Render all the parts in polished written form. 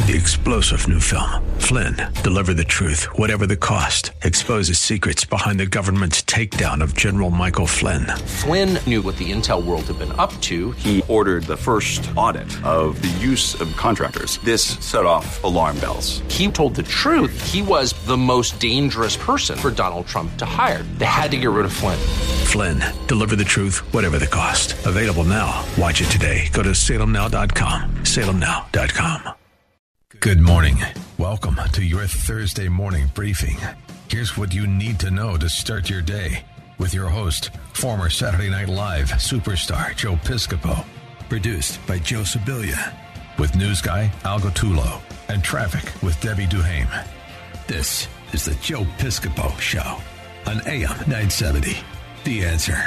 The explosive new film, Flynn, deliver the truth, whatever the cost, exposes secrets behind the government's takedown of General Michael Flynn. Flynn knew what the intel world had been up to. He ordered the first audit of the use of contractors. This set off alarm bells. He told the truth. He was the most dangerous person for Donald Trump to hire. They had to get rid of Flynn. Flynn, deliver the truth, whatever the cost. Available now. Watch it today. Go to salemnow.com. salemnow.com. Good morning. Welcome to your Thursday morning briefing. Here's what you need to know to start your day with your host, former Saturday Night Live superstar Joe Piscopo. Produced by Joe Sibilia. With news guy Al Gottulo and traffic with Debbie Duhame. This is the Joe Piscopo Show on AM 970. The Answer.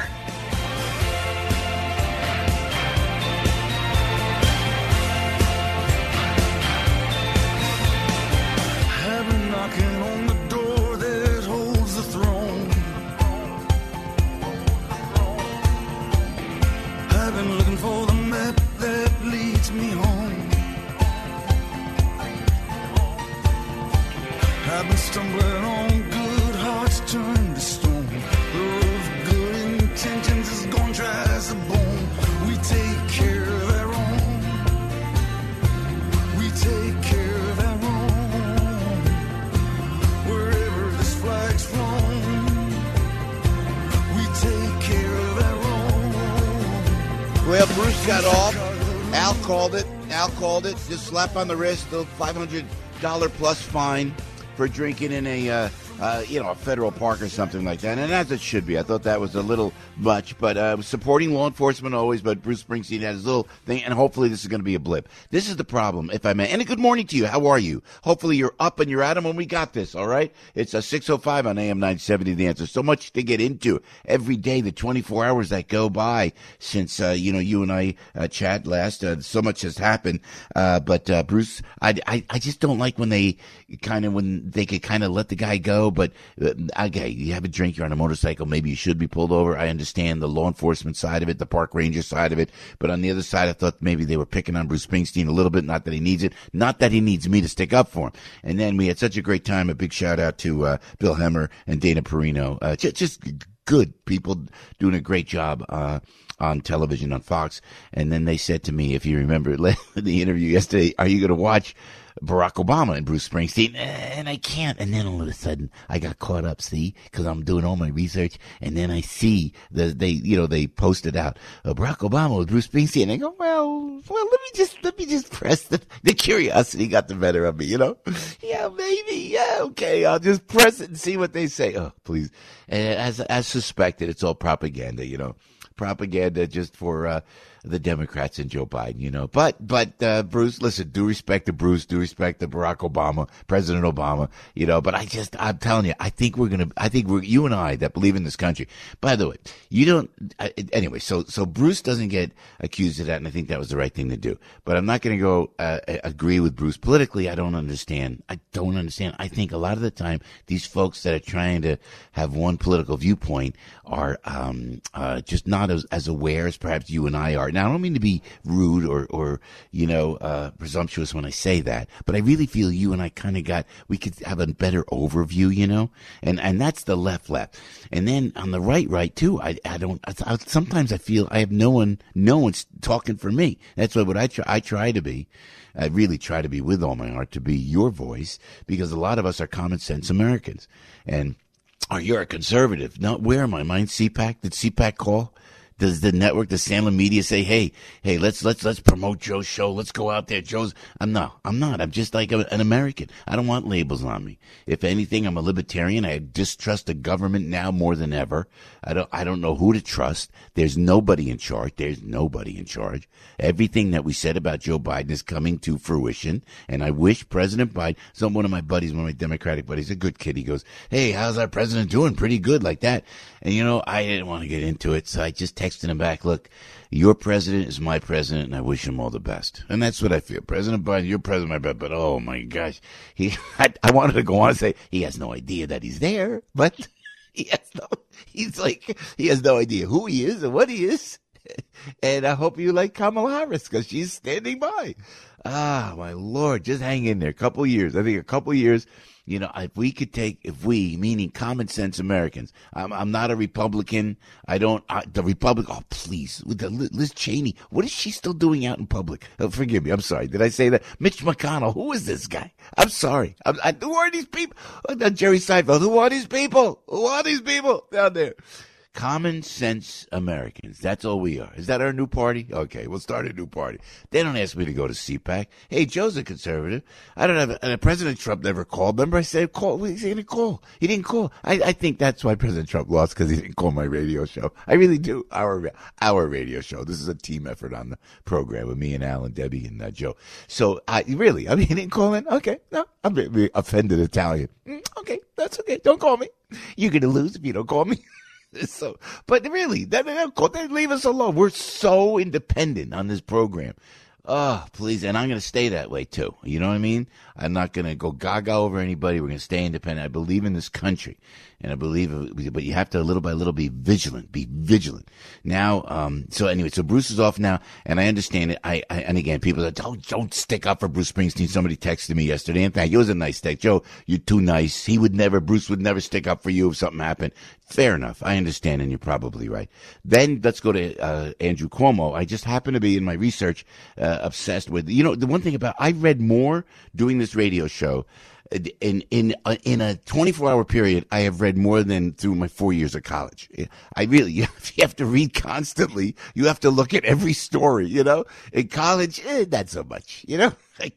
Knocking on the door that holds the throne. I've been looking for the map that leads me home. I've been stumbling on good hearts turned to stone. The road of good intentions is gone dry as a bone. We take care of our own. We take care of our own. Wherever this flag's flown, we take care of our own. Well, Bruce got off. Al called it. Just slap on the wrist, the $500 plus fine for drinking in a federal park or something like that. And as it should be. I thought that was a little much, but supporting law enforcement always, but Bruce Springsteen had his little thing, and hopefully this is going to be a blip. This is the problem, if I may. And a good morning to you. How are you? Hopefully you're up and you're at 'em when we got this, all right? It's a 6:05 on AM 970, The Answer. So much to get into every day, the 24 hours that go by since, you and I chat last. So much has happened. But Bruce, I just don't like when they could kind of let the guy go. But okay, you have a drink, you're on a motorcycle, maybe you should be pulled over. I understand the law enforcement side of it, the park ranger side of it, but on the other side, I thought maybe they were picking on Bruce Springsteen a little bit. Not that he needs it, not that he needs me to stick up for him. And then we had such a great time. A big shout out to Bill Hemmer and Dana Perino, just good people doing a great job on television on Fox. And then they said to me, if you remember the interview yesterday, are you going to watch Barack Obama and Bruce Springsteen? And I can't. And then all of a sudden I got caught up, see, because I'm doing all my research. And then I see they posted out Barack Obama with Bruce Springsteen. And I go, well, let me just press the curiosity got the better of me, Yeah, maybe. Yeah, okay. I'll just press it and see what they say. Oh, please. And as suspected, it's all propaganda, propaganda just for the Democrats and Joe Biden, But Bruce, listen, due respect to Bruce, due respect to Barack Obama, President Obama, but I'm telling you, I think you and I that believe in this country. By the way, you don't, anyway, so Bruce doesn't get accused of that, and I think that was the right thing to do. But I'm not going to go agree with Bruce politically. I don't understand. I think a lot of the time, these folks that are trying to have one political viewpoint are just not as aware as perhaps you and I are. Now, I don't mean to be rude or presumptuous when I say that, but I really feel you and I we could have a better overview, and that's the left. And then on the right too, sometimes I feel I have no one's talking for me. That's what I try to be. I really try to be with all my heart to be your voice, because a lot of us are common sense Americans. And you're a conservative. No, where am I? Mine CPAC? Did CPAC call? Does the network, the Salem media say, hey, let's promote Joe's show. Let's go out there. I'm not. I'm just like an American. I don't want labels on me. If anything, I'm a libertarian. I distrust the government now more than ever. I don't know who to trust. There's nobody in charge. Everything that we said about Joe Biden is coming to fruition. And I wish President Biden, one of my Democratic buddies, a good kid, he goes, hey, how's our president doing? Pretty good, like that. And I didn't want to get into it. So I just texted him back, look, your president is my president, and I wish him all the best. And that's what I feel. President Biden, your president, my president. But oh my gosh, I wanted to go on and say he has no idea that he's there, but he has no idea who he is and what he is. And I hope you like Kamala Harris because she's standing by. Ah, my Lord, just hang in there. A couple years. I think a couple years. You know, if we, meaning common sense Americans, I'm not a Republican. The Republican, oh, please. Liz Cheney, what is she still doing out in public? Oh, forgive me. I'm sorry. Did I say that? Mitch McConnell, who is this guy? I'm sorry. Who are these people? Jerry Seinfeld, who are these people? Who are these people down there? Common sense Americans. That's all we are. Is that our new party? Okay, we'll start a new party. They don't ask me to go to CPAC. Hey, Joe's a conservative. I don't have. President Trump never called. Remember, I said call. He didn't call. He didn't call. I think that's why President Trump lost, because he didn't call my radio show. I really do. Our radio show. This is a team effort on the program with me and Alan, Debbie, and Joe. So he didn't call in. Okay, no, I'm offended Italian. Okay, that's okay. Don't call me. You're gonna lose if you don't call me. So, but really, they leave us alone. We're so independent on this program. Oh, please. And I'm going to stay that way, too. You know what I mean? I'm not going to go gaga over anybody. We're going to stay independent. I believe in this country. And I believe, but you have to little by little be vigilant. Be vigilant. Now, so Bruce is off now, and I understand it. And again, people say, don't stick up for Bruce Springsteen. Somebody texted me yesterday, and thank you. It was a nice text. Joe, you're too nice. Bruce would never stick up for you if something happened. Fair enough. I understand, and you're probably right. Then let's go to Andrew Cuomo. I just happen to be in my research obsessed with, the one thing about, I read more doing this radio show. In a 24-hour period, I have read more than through my 4 years of college. You have to read constantly. You have to look at every story, In college, not so much, I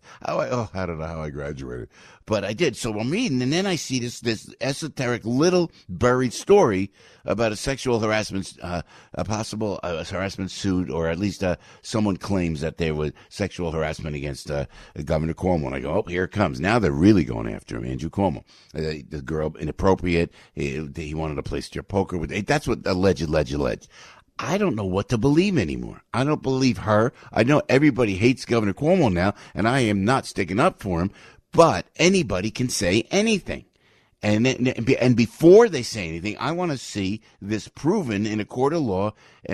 don't know how I graduated, but I did. So I'm reading, and then I see this esoteric little buried story about a sexual harassment, a possible harassment suit, or at least someone claims that there was sexual harassment against Governor Cuomo. And I go, oh, here it comes. Now they're really going after him, Andrew Cuomo. The girl, inappropriate. He wanted to play strip poker with. That's what alleged. I don't know what to believe anymore. I don't believe her. I know everybody hates Governor Cuomo now, and I am not sticking up for him, but anybody can say anything. And before they say anything, I want to see this proven in a court of law. And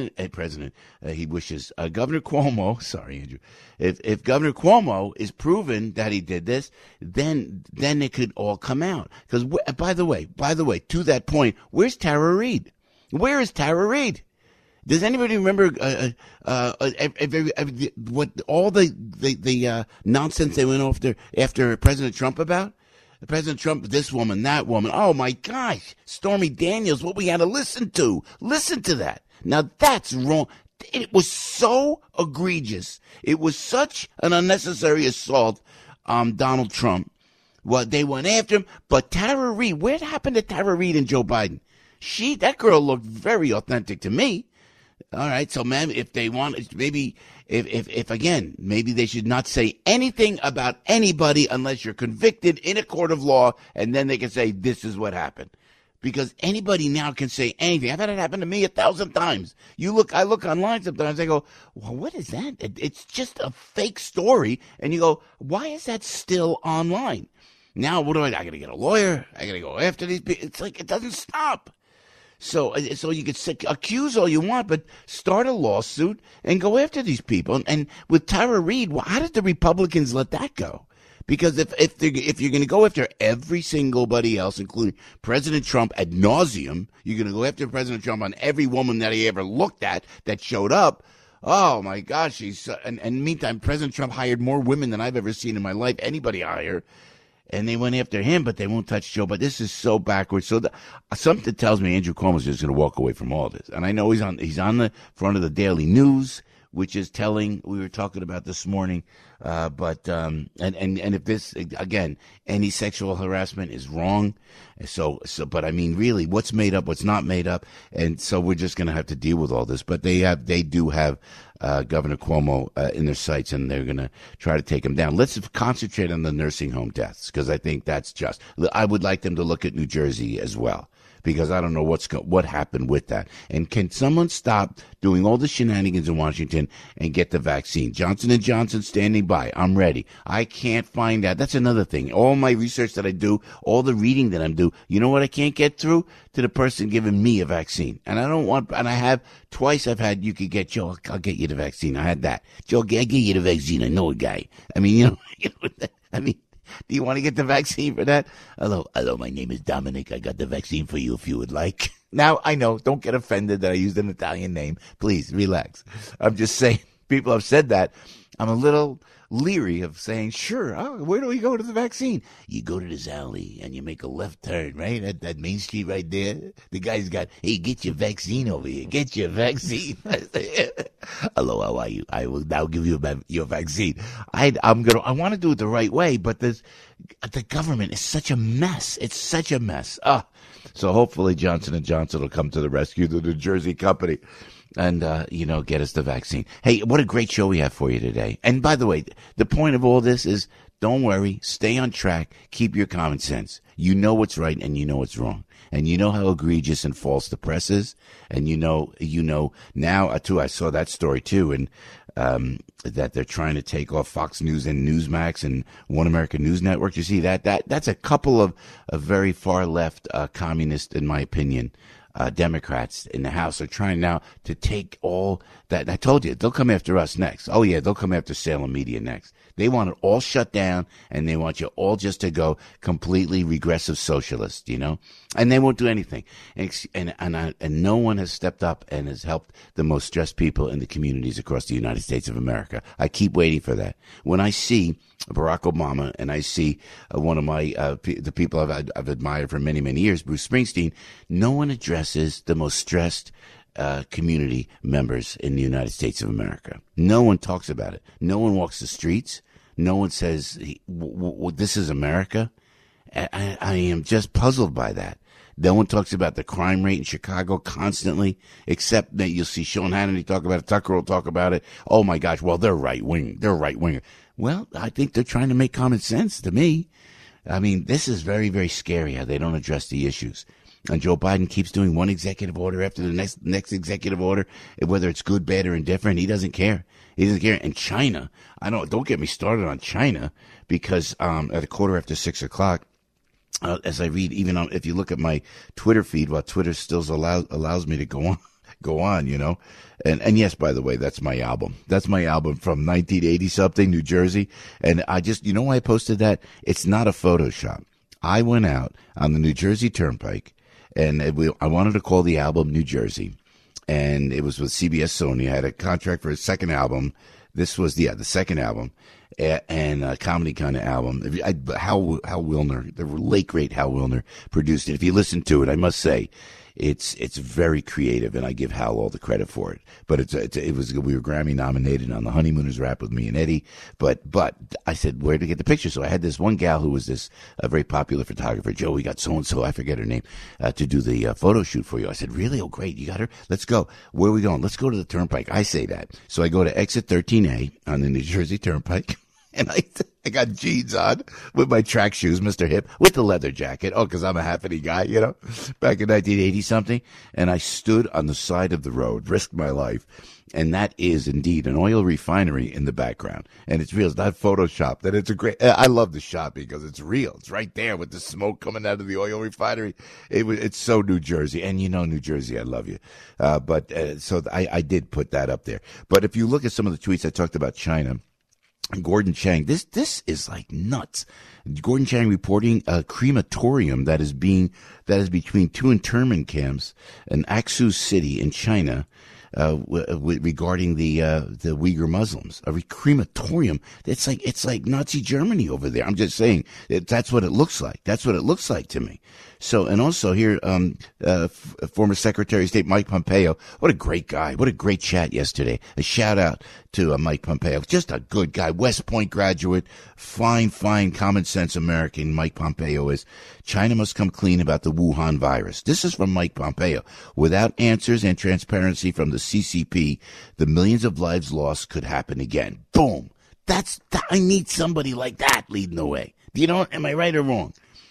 he wishes Governor Cuomo. Sorry, Andrew. If Governor Cuomo is proven that he did this, then it could all come out. Because by the way, to that point, where's Tara Reid? Where is Tara Reid? Does anybody remember what all the nonsense they went after President Trump about? President Trump, this woman, that woman. Oh, my gosh. Stormy Daniels, what we had to listen to. Listen to that. Now, that's wrong. It was so egregious. It was such an unnecessary assault on Donald Trump. Well, they went after him. But Tara Reid, what happened to Tara Reid and Joe Biden? That girl looked very authentic to me. All right, so man, if they want, maybe if again, maybe they should not say anything about anybody unless you're convicted in a court of law, and then they can say this is what happened. Because anybody now can say anything. I've had it happen to me 1,000 times. I look online sometimes, I go, well, what is that? It's just a fake story, and you go, why is that still online? Now, what do I got to get a lawyer? I got to go after these people. It's like, it doesn't stop. So you could accuse all you want, but start a lawsuit and go after these people. And with Tara Reid, how did the Republicans let that go? Because if you're going to go after every single body else, including President Trump ad nauseum, you're going to go after President Trump on every woman that he ever looked at that showed up. Oh my gosh, and meantime, President Trump hired more women than I've ever seen in my life. Anybody hire. And they went after him, but they won't touch Joe. But this is so backwards. So something tells me Andrew Cuomo's just going to walk away from all this. And I know he's on the front of the Daily News, which is telling. We were talking about this morning. But if this again, any sexual harassment is wrong. But I mean, really, what's made up, what's not made up, and so we're just going to have to deal with all this. But they do have Governor Cuomo in their sights, and they're going to try to take him down. Let's concentrate on the nursing home deaths, because I think that's just. I would like them to look at New Jersey as well, because I don't know what happened with that. And can someone stop doing all the shenanigans in Washington and get the vaccine? Johnson & Johnson standing by. I'm ready. I can't find out. That's another thing. All my research that I do, all the reading that I'm doing, you know what I can't get through? To the person giving me a vaccine. And I don't want, and I have twice I've had, you could get, Joe, I'll get you the vaccine. I had that. Joe, I'll get you the vaccine. I know a guy. I mean, I mean, do you want to get the vaccine for that? Hello, my name is Dominic. I got the vaccine for you if you would like. Now, I know, don't get offended that I used an Italian name. Please, relax. I'm just saying, people have said that. I'm a little leery of saying, sure, where do we go to the vaccine? You go to this alley and you make a left turn, right? At that Main Street right there. The guy's got, hey, get your vaccine over here. Get your vaccine. Hello, how are you? I will now give you your vaccine. I want to do it the right way, but the government is such a mess. It's such a mess. So hopefully Johnson & Johnson will come to the rescue, the New Jersey company, and, get us the vaccine. Hey, what a great show we have for you today. And by the way, the point of all this is don't worry, stay on track, keep your common sense. You know what's right and you know what's wrong. And you know how egregious and false the press is. And you know now, too, I saw that story too, and that they're trying to take off Fox News and Newsmax and One American News Network. You see that's a couple of very far left communist, in my opinion, Democrats in the House are trying now to take all that. I told you, they'll come after us next. Oh, yeah, they'll come after Salem Media next. They want it all shut down, and they want you all just to go completely regressive socialist, and they won't do anything. And no one has stepped up and has helped the most stressed people in the communities across the United States of America. I keep waiting for that. When I see Barack Obama and I see one of my the people I've admired for many, many years, Bruce Springsteen, no one addresses the most stressed community members in the United States of America. No one talks about it. No one walks the streets. No one says, this is America. I am just puzzled by that. No one talks about the crime rate in Chicago constantly, except that you'll see Sean Hannity talk about it. Tucker will talk about it. Oh, my gosh, well, they're right-wing. They're right-winger. Well, I think they're trying to make common sense to me. I mean, this is very, very scary how they don't address the issues. And Joe Biden keeps doing one executive order after the next executive order, whether it's good, bad, or indifferent. He doesn't care. He doesn't care. And China, don't get me started on China, because at 6:15, as I read, even if you look at my Twitter feed, while Twitter still allows me to go on, and yes, by the way, that's my album. That's my album from 1980 something, New Jersey. And I just, why I posted that? It's not a Photoshop. I went out on the New Jersey Turnpike, and I wanted to call the album New Jersey, and it was with CBS Sony. I had a contract for a second album. This was the second album, and a comedy kind of album. Hal Wilner, the late great Hal Wilner, produced it. If you listen to it, I must say, it's very creative, and I give Hal all the credit for it. But we were Grammy nominated on the Honeymooners rap with me and Eddie. But I said, where to get the picture? So I had this one gal who was this very popular photographer. Joe, we got so-and-so, I forget her name, to do the photo shoot for you. I said, really? Oh, great. You got her? Let's go. Where are we going? Let's go to the Turnpike. I say that. So I go to exit 13A on the New Jersey Turnpike. And I got jeans on with my track shoes, Mr. Hip, with the leather jacket. Oh, because I'm a Happity guy, back in 1980-something. And I stood on the side of the road, risked my life. And that is indeed an oil refinery in the background. And it's real. It's not Photoshopped. And it's I love the shot because it's real. It's right there with the smoke coming out of the oil refinery. It's so New Jersey. And New Jersey, I love you. So I did put that up there. But if you look at some of the tweets I talked about China, Gordon Chang, this is like nuts. Gordon Chang reporting a crematorium that is between two internment camps in Aksu City in China, regarding the Uyghur Muslims. A crematorium. It's like Nazi Germany over there. I'm just saying that's what it looks like. That's what it looks like to me. So, and also here, former Secretary of State Mike Pompeo. What a great guy. What a great chat yesterday. A shout out to Mike Pompeo. Just a good guy. West Point graduate. Fine, common sense American Mike Pompeo is. China must come clean about the Wuhan virus. This is from Mike Pompeo. Without answers and transparency from the CCP, the millions of lives lost could happen again. Boom. I need somebody like that leading the way. Am I right or wrong?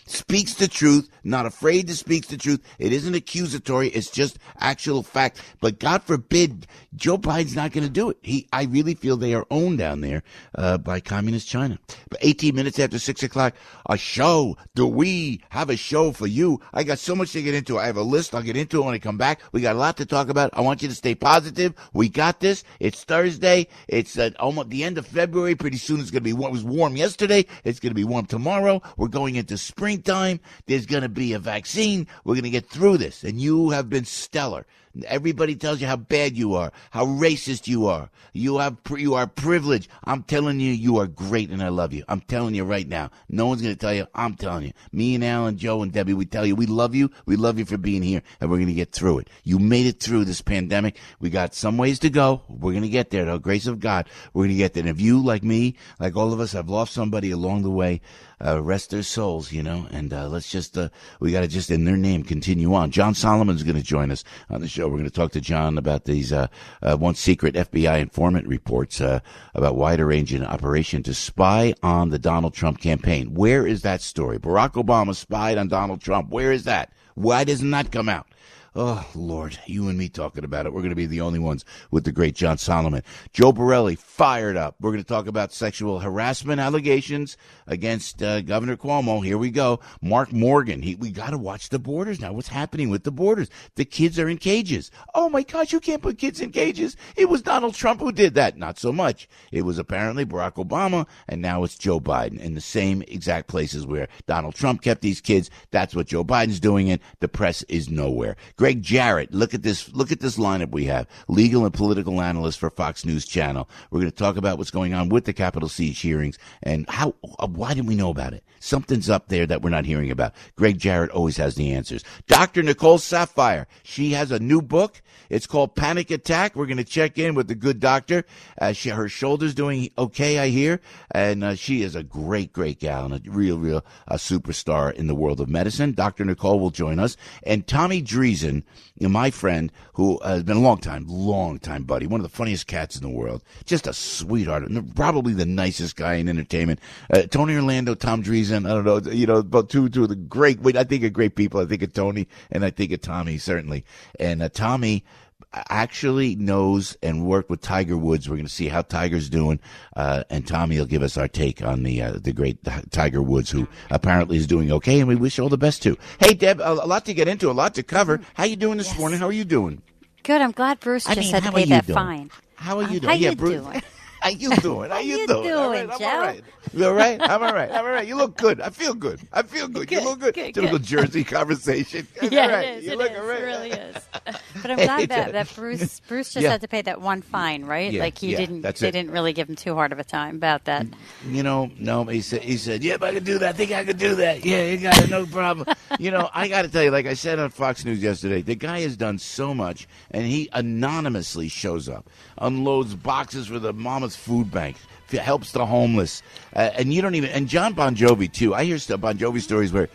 speaks the truth, not afraid to speak the truth. It isn't accusatory. It's just actual fact. But God forbid, Joe Biden's not going to do it. I really feel they are owned down there by communist China. But 18 minutes after 6 o'clock, a show. Do we have a show for you? I got so much to get into. I have a list. I'll get into it when I come back. We got a lot to talk about. I want you to stay positive. We got this. It's Thursday. It's almost the end of February. Pretty soon it's going to be warm. It was warm yesterday. It's going to be warm tomorrow. We're going into springtime. There's going to be a vaccine. We're going to get through this. And you have been stellar. Everybody tells you how bad you are, how racist you are. You are privileged. I'm telling you, you are great, and I love you. I'm telling you right now. No one's going to tell you. I'm telling you. Me and Alan, Joe, and Debbie, we tell you we love you. We love you for being here, and we're going to get through it. You made it through this pandemic. We got some ways to go. We're going to get there, the grace of God. We're going to get there. And if you, like me, like all of us, have lost somebody along the way, rest their souls, and let's just, we got to just in their name continue on. John Solomon's going to join us on the show. We're going to talk to John about these, one secret FBI informant reports, about wide-ranging operation to spy on the Donald Trump campaign. Where is that story? Barack Obama spied on Donald Trump. Where is that? Why doesn't that come out? Oh, Lord, you and me talking about it. We're going to be the only ones with the great John Solomon. Joe Borelli, fired up. We're going to talk about sexual harassment allegations against Governor Cuomo. Here we go. Mark Morgan. We got to watch the borders now. What's happening with the borders? The kids are in cages. Oh, my gosh, you can't put kids in cages. It was Donald Trump who did that. Not so much. It was apparently Barack Obama, and now it's Joe Biden in the same exact places where Donald Trump kept these kids. That's what Joe Biden's doing, and the press is nowhere. Greg Jarrett, look at this lineup we have. Legal and political analyst for Fox News Channel. We're going to talk about what's going on with the Capitol Siege hearings and why didn't we know about it? Something's up there that we're not hearing about. Greg Jarrett always has the answers. Dr. Nicole Saphier, she has a new book. It's called Panic Attack. We're going to check in with the good doctor. Her shoulder's doing okay, I hear. And she is a great, great gal and a real superstar in the world of medicine. Dr. Nicole will join us. And Tommy Dreesen, my friend, who has been a long time buddy, one of the funniest cats in the world, just a sweetheart, probably the nicest guy in entertainment. Tony Orlando, Tom Dreesen, I don't know, about two of the great, I think of great people. I think of Tony and I think of Tommy, certainly. And Tommy actually knows and worked with Tiger Woods. We're going to see how Tiger's doing, and Tommy will give us our take on the great Tiger Woods, who apparently is doing okay, and we wish all the best too. Hey, Deb, a lot to get into, a lot to cover. How you doing this morning? How are you doing? Good. I'm glad Bruce just had to pay that fine. How are you doing? How you doing? How you doing? How you doing, all right, I'm Joe? all right. You all right? I'm all right. You look good. I feel good. You look good. Typical Jersey conversation. Yeah, all right. it is. You It look is. all right. It really is. But I'm glad that Bruce just had to pay that one fine, right? Yeah, Like they didn't really give him too hard of a time about that. No, he said, yep, I can do that. I think I could do that. Yeah, you got it, no problem. I got to tell you, like I said on Fox News yesterday, the guy has done so much, and he anonymously shows up, unloads boxes for the Mama's Food Bank, helps the homeless, and you don't even. And John Bon Jovi too. I hear Bon Jovi stories where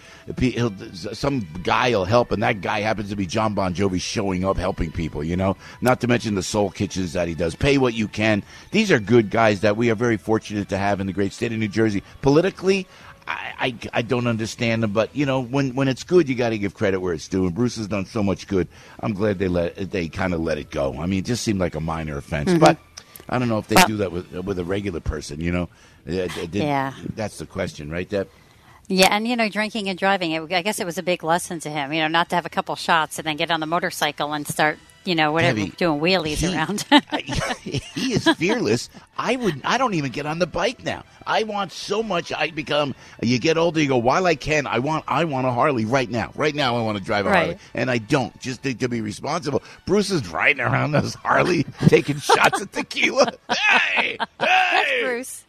some guy will help, and that guy happens to be John Bon Jovi showing up helping people. Not to mention the soul kitchens that he does. Pay what you can. These are good guys that we are very fortunate to have in the great state of New Jersey. Politically, I don't understand them, but when it's good, you got to give credit where it's due. And Bruce has done so much good. I'm glad they kind of let it go. I mean, it just seemed like a minor offense, but I don't know if they do that with a regular person. Yeah, that's the question, right, Deb? Yeah, and drinking and driving. I guess it was a big lesson to him. Not to have a couple shots and then get on the motorcycle and start. Whatever, Debbie, doing wheelies around. He is fearless. I don't even get on the bike now. I want so much. You get older, you go, while I can, I want a Harley right now. Right now, I want to drive a Harley. And I don't, just to be responsible. Bruce is riding around this Harley, taking shots of tequila. Hey! That's Bruce.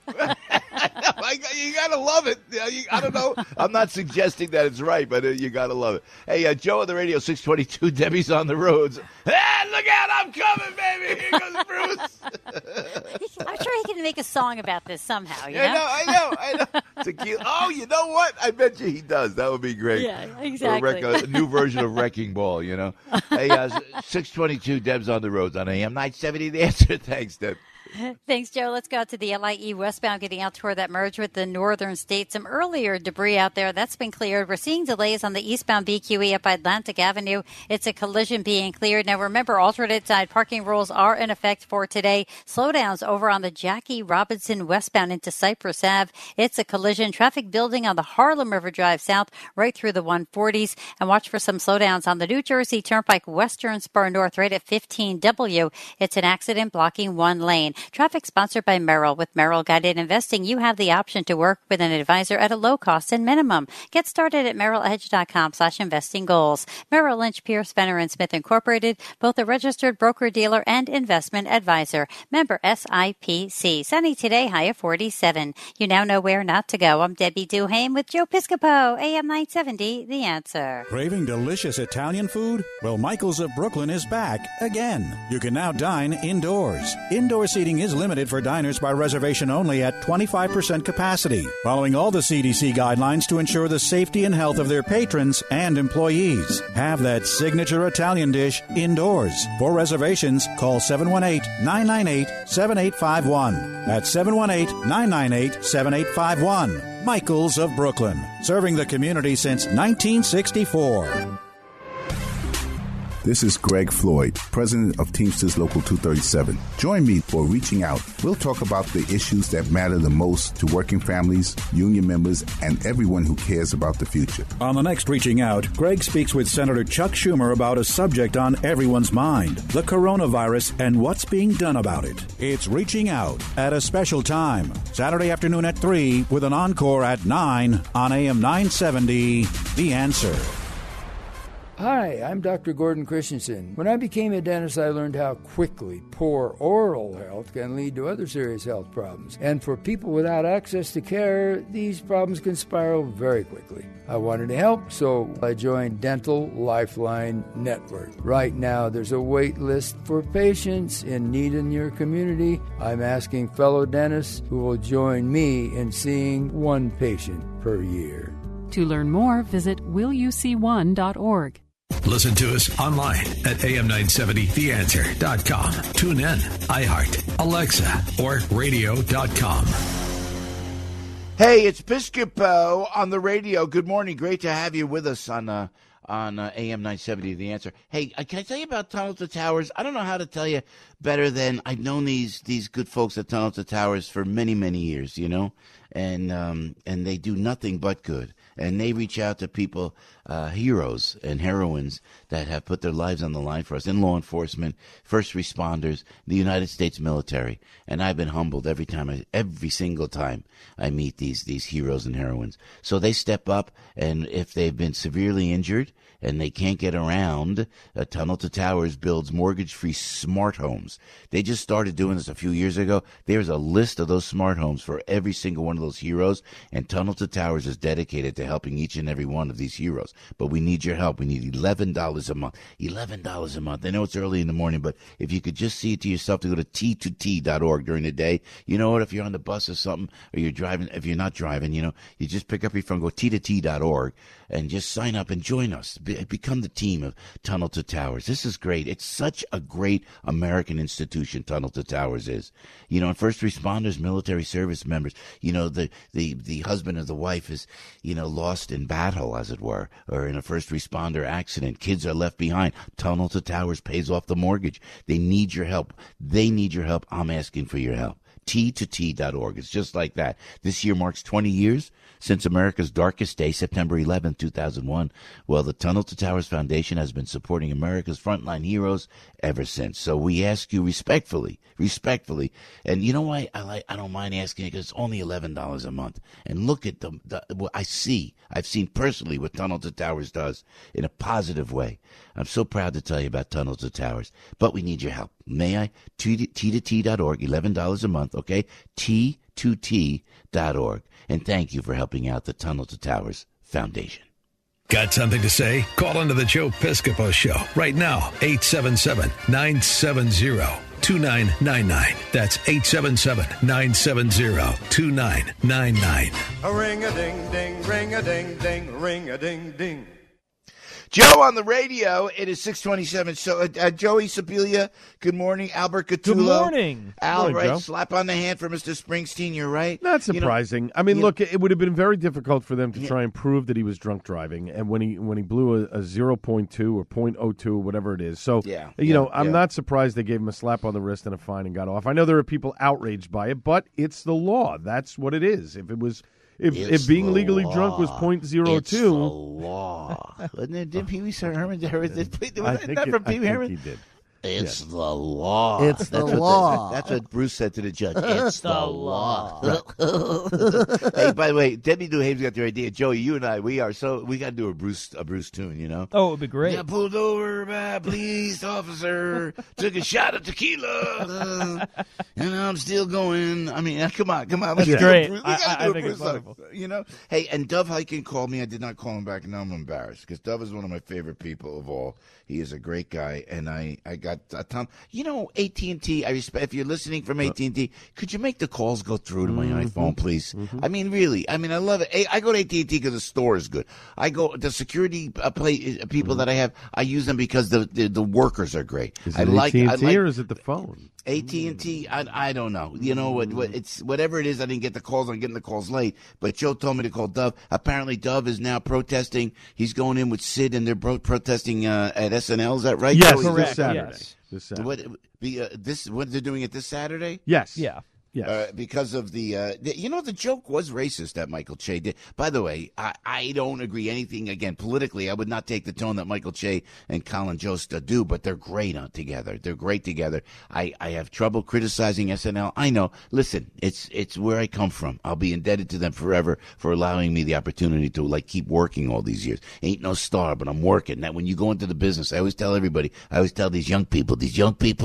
You got to love it. I don't know. I'm not suggesting that it's right, but you got to love it. Hey, Joe on the radio, 622, Debbie's on the roads. Hey, look out, I'm coming, baby. Here goes Bruce. I'm sure he can make a song about this somehow, I know. Tequila. Oh, you know what? I bet you he does. That would be great. Yeah, exactly. A new version of Wrecking Ball, Hey, 622, Deb's on the roads on AM 970. The answer. Thanks, Deb. Thanks, Joe. Let's go out to the LIE westbound getting out toward that merge with the northern state. Some earlier debris out there. That's been cleared. We're seeing delays on the eastbound BQE up Atlantic Avenue. It's a collision being cleared. Now, remember, alternate side parking rules are in effect for today. Slowdowns over on the Jackie Robinson westbound into Cypress Ave. It's a collision. Traffic building on the Harlem River Drive south right through the 140s. And watch for some slowdowns on the New Jersey Turnpike Western Spur North right at 15W. It's an accident blocking one lane. Traffic sponsored by Merrill. With Merrill Guided Investing, you have the option to work with an advisor at a low cost and minimum. Get started at merrilledge.com/investing goals. Merrill Lynch, Pierce, Fenner & Smith Incorporated, both a registered broker-dealer and investment advisor. Member SIPC. Sunny today, high of 47. You now know where not to go. I'm Debbie Duhame with Joe Piscopo, AM 970, The Answer. Craving delicious Italian food? Well, Michael's of Brooklyn is back again. You can now dine indoors. Indoor seating is limited for diners by reservation only at 25% capacity, following all the CDC guidelines to ensure the safety and health of their patrons and employees. Have that signature Italian dish indoors. For reservations, call 718-998-7851. That's 718-998-7851. Michael's of Brooklyn, serving the community since 1964. This is Greg Floyd, president of Teamsters Local 237. Join me for Reaching Out. We'll talk about the issues that matter the most to working families, union members, and everyone who cares about the future. On the next Reaching Out, Greg speaks with Senator Chuck Schumer about a subject on everyone's mind, the coronavirus and what's being done about it. It's Reaching Out at a special time, Saturday afternoon at 3 with an encore at 9 on AM 970, The Answer. Hi, I'm Dr. Gordon Christensen. When I became a dentist, I learned how quickly poor oral health can lead to other serious health problems. And for people without access to care, these problems can spiral very quickly. I wanted to help, so I joined Dental Lifeline Network. Right now, there's a wait list for patients in need in your community. I'm asking fellow dentists who will join me in seeing one patient per year. To learn more, visit willyouseeone.org. Listen to us online at am970theanswer.com. Tune in, iHeart, Alexa, or radio.com. Hey, it's Piscopo on the radio. Good morning. Great to have you with us on AM 970, The Answer. Hey, can I tell you about Tunnel to Towers? I don't know how to tell you better than I've known these good folks at Tunnel to Towers for many, many years, you know, and they do nothing but good. And they reach out to people, heroes and heroines that have put their lives on the line for us in law enforcement, first responders, the United States military. And I've been humbled every single time I meet these heroes and heroines. So they step up, and if they've been severely injured and they can't get around, Tunnel to Towers builds mortgage-free smart homes. They just started doing this a few years ago. There's a list of those smart homes for every single one of those heroes, and Tunnel to Towers is dedicated to helping each and every one of these heroes. But we need your help. We need $11 a month. $11 a month. I know it's early in the morning, but if you could just see it to yourself to go to t2t.org during the day. You know what? If you're on the bus or something, or you're driving, if you're not driving, you know, you just pick up your phone, go t2t.org, and just sign up and join us. Become the team of Tunnel to Towers. This is great. It's such a great American institution, Tunnel to Towers is. You know, and first responders, military service members, you know, the husband or the wife is, you know, lost in battle, as it were, or in a first responder accident. Kids are left behind. Tunnel to Towers pays off the mortgage. They need your help. They need your help. I'm asking for your help. T2T.org. It's just like that. This year marks 20 years since America's darkest day, September 11, 2001. Well, the Tunnel to Towers Foundation has been supporting America's frontline heroes ever since. So we ask you respectfully, and you know why I don't mind asking it, because it's only $11 a month. And look at what I've seen personally what Tunnel to Towers does in a positive way. I'm so proud to tell you about Tunnel to Towers, but we need your help. May I? T2T.org, $11 a month, okay? T2T.org. And thank you for helping out the Tunnel to Towers Foundation. Got something to say? Call into the Joe Piscopo Show right now, 877-970-2999. That's 877-970-2999. A ring-a-ding-ding, ring-a-ding-ding, ring-a-ding-ding. Joe on the radio. It is 6:27. So, Joey Sibilia, good morning. Albert Catullo. Good morning. Al, Morning, right? Joe. Slap on the hand for Mr. Springsteen. You're right. Not surprising. I mean, look, it would have been very difficult for them to try and prove that he was drunk driving, and when he blew a 0.2 or 0.02 or whatever it is. So, I'm not surprised they gave him a slap on the wrist and a fine and got off. I know there are people outraged by it, but it's the law. That's what it is. If being legally drunk was 0.02, it's the law. Wasn't it? Did Pee Wee Herman? I think he did. It's the law. It's the law. That's what Bruce said to the judge. It's the law. law. Hey, by the way, Debbie New Haven's got the idea. Joey, you and I, we got to do a Bruce tune, you know? Oh, it would be great. Got pulled over by a police officer, took a shot of tequila, and I'm still going. I mean, come on. Let's do great. We got to do a think Bruce it's wonderful. song, you know? Hey, and Dove Hyken called me. I did not call him back, and now I'm embarrassed because Dove is one of my favorite people of all. He is a great guy, and I got a ton. You know, AT&T, I respect, if you're listening from AT&T, could you make the calls go through to my iPhone, please? I mean, really. I mean, I love it. I go to AT&T because the store is good. I go, the security people that I have, I use them because the workers are great. Is it AT&T or is it the phone? AT&T, I don't know. You know what? It's whatever it is. I didn't get the calls. I'm getting the calls late. But Joe told me to call Dove. Apparently, Dove is now protesting. He's going in with Sid, and they're protesting at SNL. Is that right? Yes, Joey? correct. This Saturday. Yes. This Saturday. What they're doing it this Saturday? Yes. Yeah. Yes. Because of the joke was racist that Michael Che did. By the way, I don't agree anything. Again, politically, I would not take the tone that Michael Che and Colin Jost do, but they're great together. They're great together. I have trouble criticizing SNL. I know. Listen, it's where I come from. I'll be indebted to them forever for allowing me the opportunity to keep working all these years. Ain't no star, but I'm working. That when you go into the business, I always tell everybody. I always tell these young people that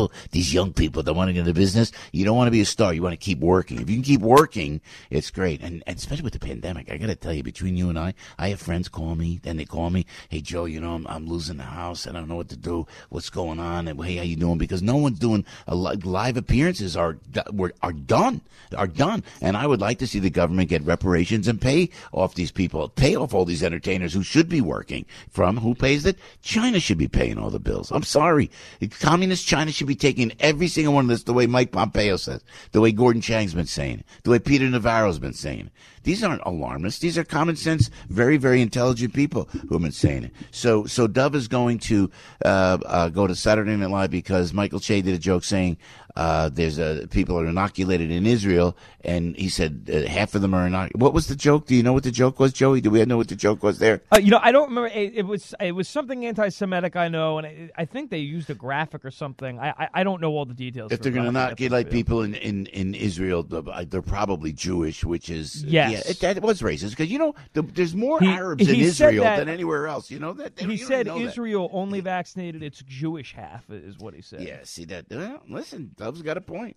want to get into business. You don't want to be a star. You want to keep working. If you can keep working, it's great. And especially with the pandemic, I got to tell you, between you and I have friends call me, and they call me, hey, Joe, I'm losing the house. I don't know what to do. What's going on? And, hey, how you doing? Because no one's doing live appearances are done. And I would like to see the government get reparations and pay off these people, pay off all these entertainers who should be working. Who pays it? China should be paying all the bills. I'm sorry. Communist China should be taking every single one of this, the way Mike Pompeo says, the way Gordon Chang's been saying, the way Peter Navarro's been saying. These aren't alarmists. These are common sense, very, very intelligent people who have been saying it. So Dove is going to go to Saturday Night Live because Michael Che did a joke saying there's people are inoculated in Israel, and he said half of them are inoculated. What was the joke? Do you know what the joke was, Joey? Do we know what the joke was there? I don't remember. It was something anti-Semitic, I know, and I think they used a graphic or something. I don't know all the details. If they're going to inoculate people in Israel, they're probably Jewish, which is that was racist because there's more Arabs in Israel than anywhere else. You know that he said Israel only vaccinated its Jewish half is what he said. Yeah, see that? Well, listen, Dove's got a point.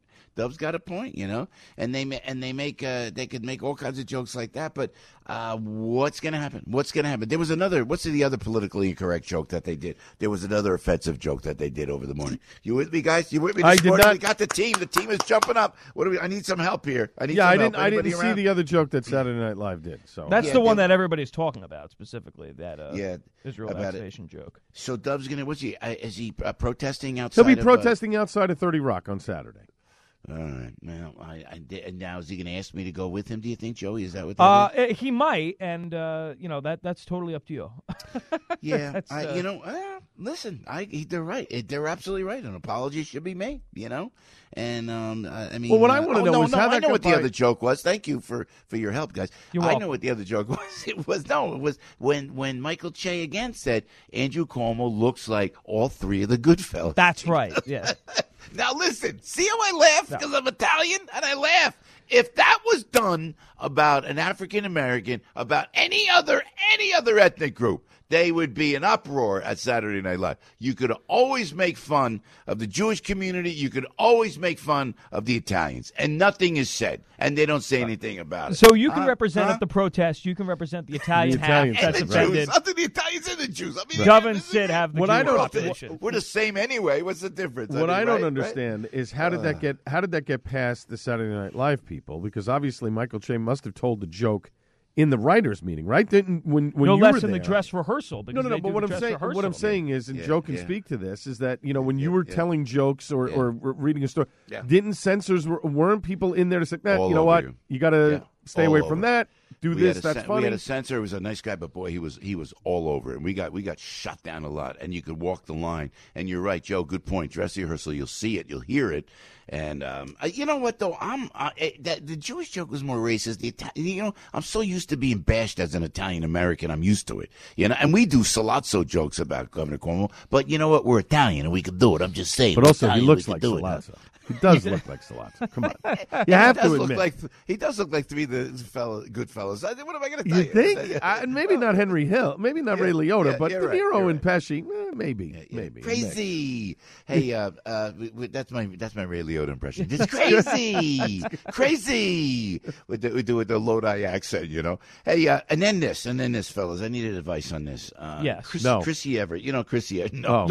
And they could make all kinds of jokes like that. But what's going to happen? There was another. What's the other politically incorrect joke that they did? There was another offensive joke that they did over the morning. You with me, guys? You with me? I did not. We got the team. The team is jumping up. I need some help here. I didn't see the other joke that Saturday Night Live did. So that's the one that everybody's talking about specifically. That Israel vaccination joke. So Dove's going to. Is he protesting outside? He'll be protesting outside of 30 Rock on Saturday. All right. Well, and now is he going to ask me to go with him? Do you think, Joey? Is that what that is? He might, and that's totally up to you. Yeah, listen, they're right. They're absolutely right. An apology should be made. And I mean, well, what I want to know is how I know what the other joke was. Thank you for your help, guys. I know what the other joke was. It was when Michael Che again said Andrew Cuomo looks like all three of the Goodfellas. That's right. Yeah. Now listen, see how I laugh because I'm Italian, and I laugh. If that was done about an African American, about any other ethnic group, they would be an uproar at Saturday Night Live. You could always make fun of the Jewish community. You could always make fun of the Italians. And nothing is said. And they don't say anything about it. So you can represent at the protest. You can represent the Italian half. And the Jews. Other the Italians and the Jews. I mean, Dove and Sid have the Jewish population. We're the same anyway. What's the difference? What I don't understand is how did that get past the Saturday Night Live people? Because obviously Michael Che must have told the joke in the writers' meeting, right? Didn't when no you less were in there, the dress rehearsal. No. But what I'm saying is, and Joe can speak to this, is that when you were telling jokes or reading a story, didn't censors weren't people in there to say, you know what, you got to stay away from that. Do this. That's funny. We had a censor who was a nice guy, but boy, he was all over it. And we got shut down a lot. And you could walk the line. And you're right, Joe. Good point. Dress rehearsal. You'll see it. You'll hear it. And you know what though? The Jewish joke was more racist. I'm so used to being bashed as an Italian American. I'm used to it. And we do Salazzo jokes about Governor Cuomo. But you know what? We're Italian and we can do it. I'm just saying. But also, Italian, he looks like Salazzo. He does look like Salazzo. Come on, you have to admit. He does look like three of the good fellas. What am I going to tell you? You think? Maybe not Henry Hill. Maybe not Ray Liotta. But De Niro and Pesci, maybe. Crazy. Hey, that's my Ray Liotta impression. It's crazy, crazy. We do with the Lodi accent, Hey, and then this, fellas. I needed advice on this. Yes. Chrissy Everett. Chrissy Everett. No.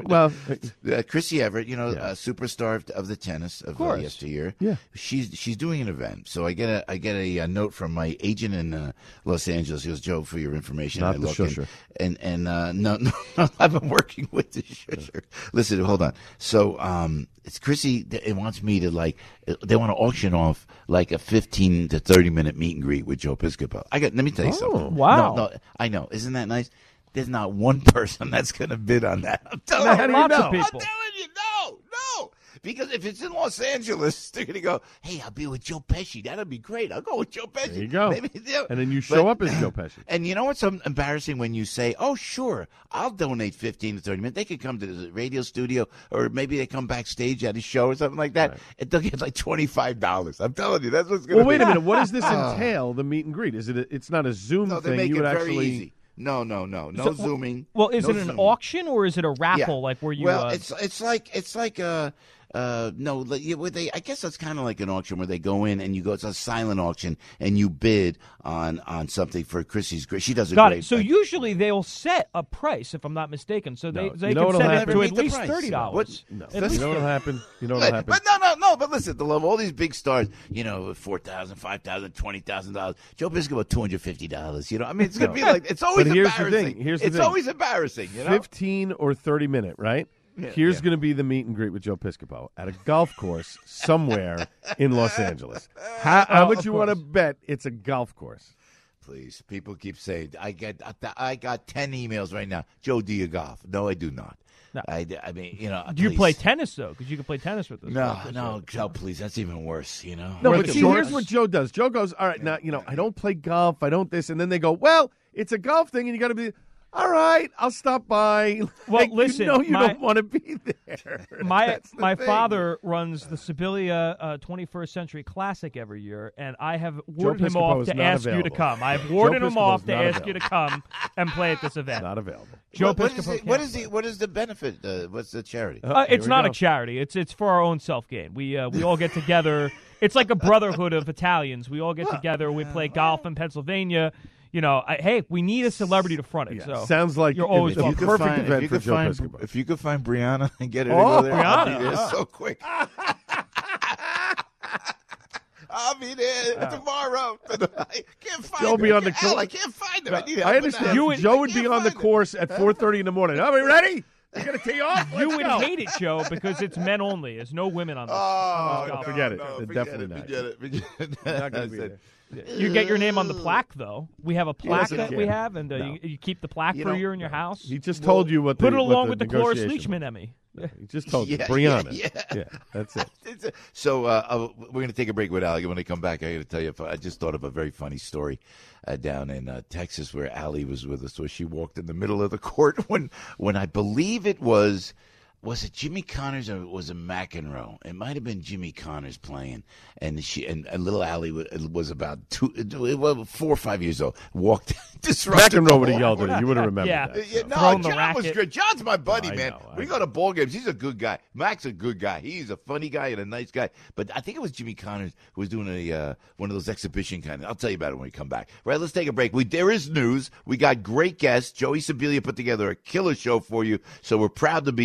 Chrissy Everett. Superstar of the tennis of yesteryear. Yeah. She's doing an event. So I get a note from my agent in Los Angeles. He goes, Joe, for your information. Not I the look shusher. And no, I've been working with the shusher. Listen, hold on. So it's Chrissy. It wants me to they want to auction off like a 15 to 30-minute meet and greet with Joe Piscopo. Let me tell you something. Wow. No, I know. Isn't that nice? There's not one person that's going to bid on that. I'm telling you. Lots of people. I'm telling you, no. Because if it's in Los Angeles, they're going to go, hey, I'll be with Joe Pesci. That'll be great. I'll go with Joe Pesci. There you go. And then you show up as Joe Pesci. And you know what's so embarrassing when you say, oh, sure, I'll donate 15 to 30 minutes. They could come to the radio studio or maybe they come backstage at a show or something like that. Right. And they'll get like $25. I'm telling you, that's what's going to be. Well, wait a minute. What does this entail, the meet and greet? Is it's not a Zoom thing? They make you it would very actually... easy. No zooming. Well, is it an zooming. auction or is it a raffle like where you? Well, it's like I guess it's kind of like an auction where they go in and you go. It's a silent auction and you bid on something for Chrissy's. She does a Got great. it. So usually they'll set a price, if I'm not mistaken. So they can set it to at least $30. No. You know what'll happen? But no. But listen, the love all these big stars. $4,000, $5,000, $20,000. Joe Piscopo $250. I mean, it's gonna be like it's always embarrassing. Here's the thing. It's always embarrassing. 15 or 30 minute, right? Here's going to be the meet and greet with Joe Piscopo at a golf course somewhere in Los Angeles. How much you want to bet it's a golf course? Please, people keep saying I got 10 emails right now. Joe, do you golf? No, I do not. No. I mean, Do you play tennis though? Because you can play tennis with this. No, Joe, please. That's even worse. No, but see, here's what Joe does. Joe goes, all right, now I don't play golf. I don't this, and then they go, well, it's a golf thing, and you got to be. All right, I'll stop by. Well, listen, you don't want to be there. My father runs the Sibilia 21st Century Classic every year, and I have warded him off to ask you to come. I've warded him off to ask you to come and play at this event. Not available. Joe Piscopo. What is the benefit? What's the charity? It's not a charity. It's for our own self gain. We all get together. It's like a brotherhood of Italians. We all get together. We play golf in Pennsylvania. Hey, we need a celebrity to front it. Yeah. So sounds like you're always a perfect event for Joe Piscopo. If you could find Brianna and get her to go there, I'll be there so quick. I'll be there tomorrow. I can't find Joe her. be on the course. I can't find her. I understand. Joe would be on the course at 4:30 in the morning. Are we ready? You gonna tee off? You would hate it, Joe, because it's men only. There's no women on this. Oh, forget it. Definitely not. Forget it. Not gonna be there. You get your name on the plaque, though. We have a plaque that we have, and you keep the plaque for a year in your house. He just told you what. Put it along with the Cloris Leachman Emmy. He just told you, Brianna. Yeah, that's it. So we're going to take a break with Allie. When I come back, I got to tell you, I just thought of a very funny story down in Texas where Allie was with us. So she walked in the middle of the court when I believe it was it Jimmy Connors or was it McEnroe? It might have been Jimmy Connors playing, and little Allie was about 4 or 5 years old. Walked, disrupted. McEnroe would have yelled at her. You would have remembered that. No, John was good. John's my buddy, man. We go to ball games. He's a good guy. Mac's a good guy. He's a funny guy and a nice guy. But I think it was Jimmy Connors who was doing one of those exhibition kind of. I'll tell you about it when we come back. Right, let's take a break. There is news. We got great guests. Joey Sibilia put together a killer show for you, so we're proud to be here.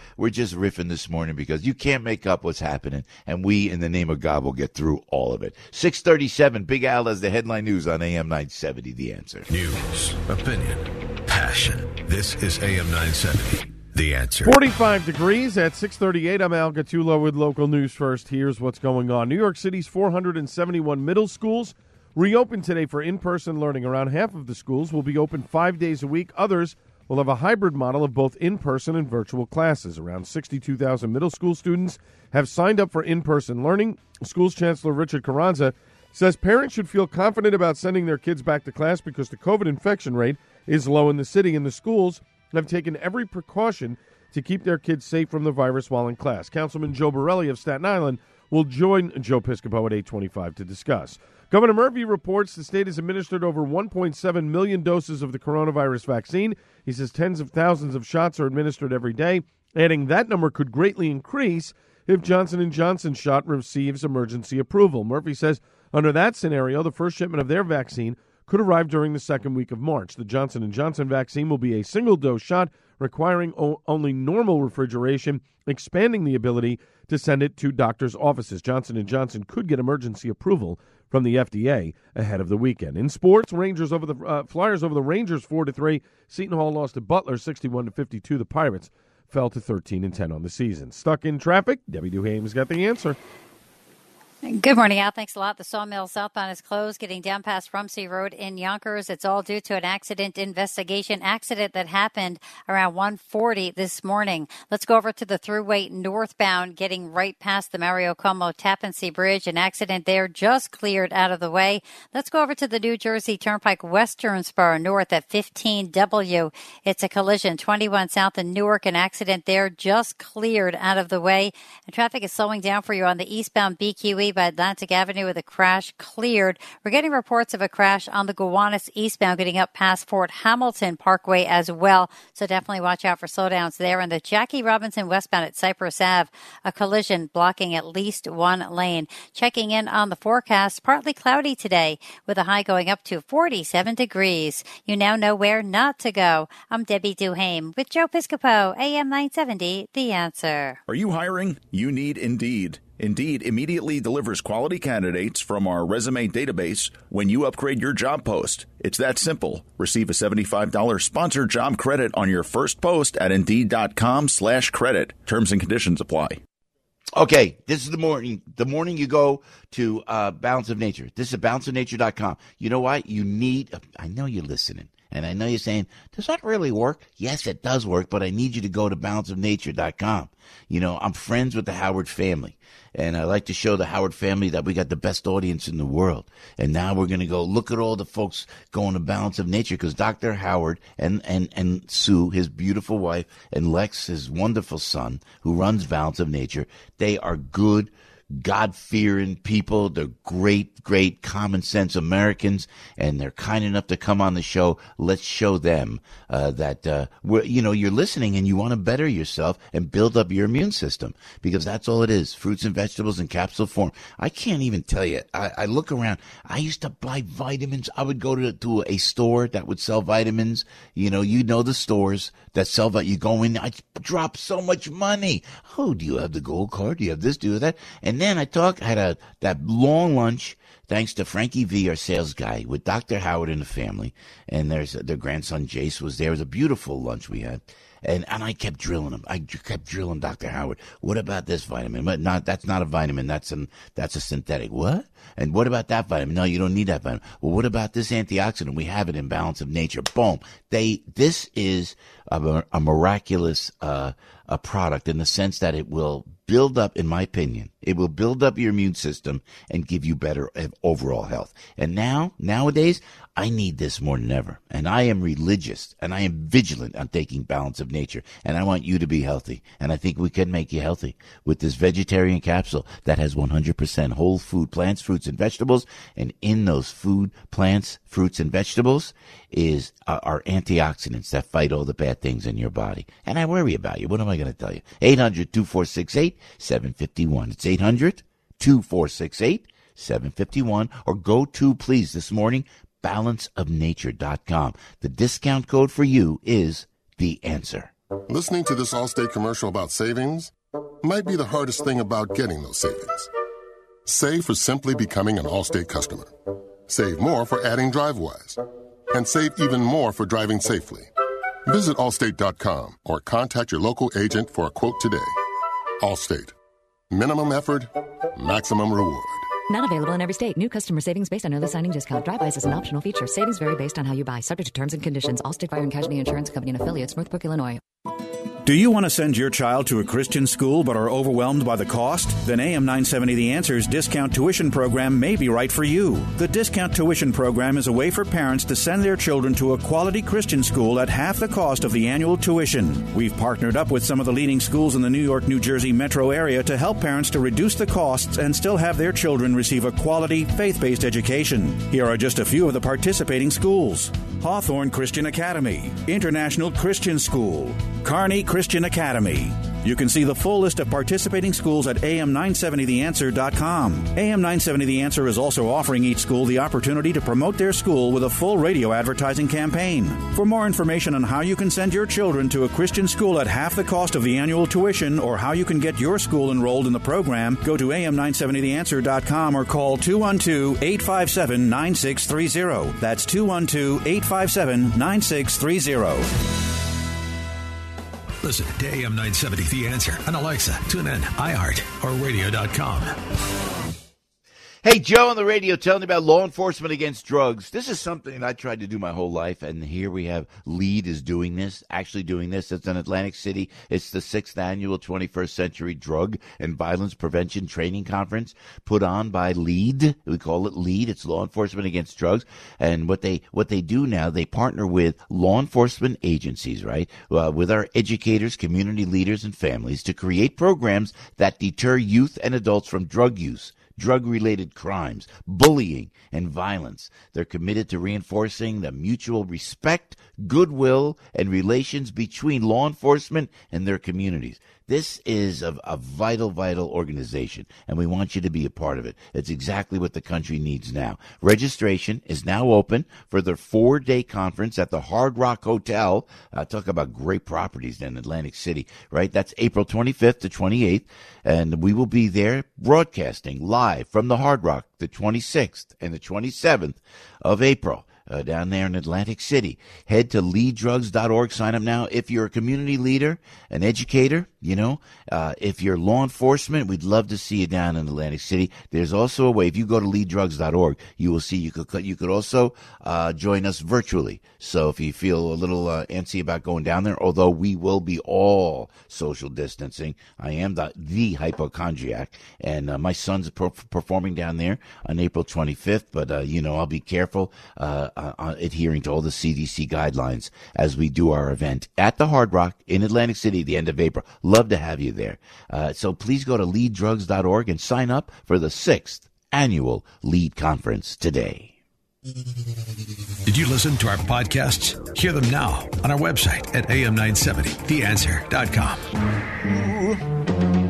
we're just riffing this morning because you can't make up what's happening, and we, in the name of God, will get through all of it. 6:37, Big Al has the headline news on AM 970, The Answer. News, opinion, passion. This is AM 970, The Answer. 45 degrees at 6:38. I'm Al Gattullo with local news first. Here's what's going on. New York City's 471 middle schools reopened today for in-person learning. Around half of the schools will be open 5 days a week. Others will have a hybrid model of both in-person and virtual classes. Around 62,000 middle school students have signed up for in-person learning. Schools Chancellor Richard Carranza says parents should feel confident about sending their kids back to class because the COVID infection rate is low in the city, and the schools have taken every precaution to keep their kids safe from the virus while in class. Councilman Joe Borelli of Staten Island will join Joe Piscopo at 8:25 to discuss. Governor Murphy reports the state has administered over 1.7 million doses of the coronavirus vaccine. He says tens of thousands of shots are administered every day, adding that number could greatly increase if Johnson & Johnson shot receives emergency approval. Murphy says under that scenario, the first shipment of their vaccine could arrive during the second week of March. The Johnson & Johnson vaccine will be a single-dose shot requiring only normal refrigeration, expanding the ability to send it to doctors' offices. Johnson & Johnson could get emergency approval from the FDA ahead of the weekend. In sports, Flyers over the Rangers 4-3. Seton Hall lost to Butler 61-52. The Pirates fell to 13-10 on the season. Stuck in traffic? Debbie Duhame's got the answer. Good morning, Al. Thanks a lot. The Sawmill southbound is closed, getting down past Rumsey Road in Yonkers. It's all due to an accident that happened around 1:40 this morning. Let's go over to the Thruway northbound, getting right past the Mario Cuomo Tappan Zee Bridge. An accident there just cleared out of the way. Let's go over to the New Jersey Turnpike western spur north at 15W. It's a collision 21 south in Newark. An accident there just cleared out of the way. And traffic is slowing down for you on the eastbound BQE by Atlantic Avenue with a crash cleared. We're getting reports of a crash on the Gowanus eastbound getting up past Fort Hamilton Parkway as well. So definitely watch out for slowdowns there. And the Jackie Robinson westbound at Cypress Ave, a collision blocking at least one lane. Checking in on the forecast, partly cloudy today with a high going up to 47 degrees. You now know where not to go. I'm Debbie Duhame with Joe Piscopo, AM 970, The Answer. Are you hiring? You need Indeed. Indeed immediately delivers quality candidates from our resume database when you upgrade your job post. It's that simple. Receive a $75 sponsored job credit on your first post at Indeed.com/credit. Terms and conditions apply. Okay, this is the morning. The morning you go to Balance of Nature. This is balanceofnature.com. You know what? I know you're listening. And I know you're saying, does that really work? Yes, it does work, but I need you to go to balanceofnature.com. You know, I'm friends with the Howard family, and I like to show the Howard family that we got the best audience in the world. And now we're going to go look at all the folks going to Balance of Nature because Dr. Howard and Sue, his beautiful wife, and Lex, his wonderful son, who runs Balance of Nature, they are good, God-fearing people. They're great common sense Americans, and they're kind enough to come on the show. Let's show them that you're listening and you want to better yourself and build up your immune system, because that's all it is. Fruits and vegetables in capsule form. I can't even tell you. I look around. I used to buy vitamins. I would go to a store that would sell vitamins. You know the stores that sell that. You go in, I drop so much money. Oh, do you have the gold card? Do you have this? Do you have that? And then I had that long lunch, thanks to Frankie V, our sales guy, with Dr. Howard and the family. And their grandson Jace was there. It was a beautiful lunch we had. And I kept drilling him. I kept drilling Dr. Howard. What about this vitamin? But that's not a vitamin. That's a synthetic. What? And what about that vitamin? No, you don't need that vitamin. Well, what about this antioxidant? We have it in Balance of Nature. Boom. This is a miraculous a product in the sense that it will build up, in my opinion, it will build up your immune system and give you better overall health. And nowadays, I need this more than ever. And I am religious and I am vigilant on taking Balance of Nature. And I want you to be healthy. And I think we can make you healthy with this vegetarian capsule that has 100% whole food plants, fruits, and vegetables. And in those food, plants, fruits, and vegetables are antioxidants that fight all the bad things in your body. And I worry about you. What am I going to tell you? 800-2468-751. It's 800-2468-751. Or go to, please, this morning, balanceofnature.com. The discount code for you is The Answer. Listening to this Allstate commercial about savings might be the hardest thing about getting those savings. Save for simply becoming an Allstate customer. Save more for adding DriveWise. And save even more for driving safely. Visit Allstate.com or contact your local agent for a quote today. Allstate. Minimum effort, maximum reward. Not available in every state. New customer savings based on early signing discount. DriveWise is an optional feature. Savings vary based on how you buy. Subject to terms and conditions. Allstate Fire and Casualty Insurance Company and affiliates. Northbrook, Illinois. Do you want to send your child to a Christian school but are overwhelmed by the cost? Then AM 970 The Answer's discount tuition program may be right for you. The discount tuition program is a way for parents to send their children to a quality Christian school at half the cost of the annual tuition. We've partnered up with some of the leading schools in the New York, New Jersey metro area to help parents to reduce the costs and still have their children receive a quality, faith-based education. Here are just a few of the participating schools: Hawthorne Christian Academy, International Christian School, Kearney Christian Academy. You can see the full list of participating schools at am970theanswer.com. AM 970 The Answer is also offering each school the opportunity to promote their school with a full radio advertising campaign. For more information on how you can send your children to a Christian school at half the cost of the annual tuition or how you can get your school enrolled in the program, go to am970theanswer.com or call 212-857-9630. That's 212-857-9630. Listen to AM 970 The Answer on Alexa, TuneIn, iHeart, or radio.com. Hey, Joe on the radio telling you about law enforcement against drugs. This is something I tried to do my whole life, and here we have LEAD is doing this, actually doing this. It's in Atlantic City. It's the 6th annual 21st Century Drug and Violence Prevention Training Conference put on by LEAD. We call it LEAD. It's Law Enforcement Against Drugs. And what they do now, they partner with law enforcement agencies, right, with our educators, community leaders, and families to create programs that deter youth and adults from drug use, drug-related crimes, bullying, and violence. They're committed to reinforcing the mutual respect, goodwill, and relations between law enforcement and their communities. This is a vital, vital organization, and we want you to be a part of it. It's exactly what the country needs now. Registration is now open for their 4-day conference at the Hard Rock Hotel. Talk about great properties in Atlantic City, right? That's April 25th to 28th, and we will be there broadcasting live from the Hard Rock the 26th and the 27th of April. Down there in Atlantic City. Head to leaddrugs.org. Sign up now. If you're a community leader, an educator, if you're law enforcement, we'd love to see you down in Atlantic City. There's also a way. If you go to leaddrugs.org, you will see you could also join us virtually. So if you feel a little antsy about going down there, although we will be all social distancing, I am the hypochondriac, and my son's performing down there on April 25th. But I'll be careful. Adhering to all the CDC guidelines as we do our event at the Hard Rock in Atlantic City at the end of April. Love to have you there. So please go to leaddrugs.org and sign up for the 6th annual LEAD conference today. Did you listen to our podcasts? Hear them now on our website at am970theanswer.com.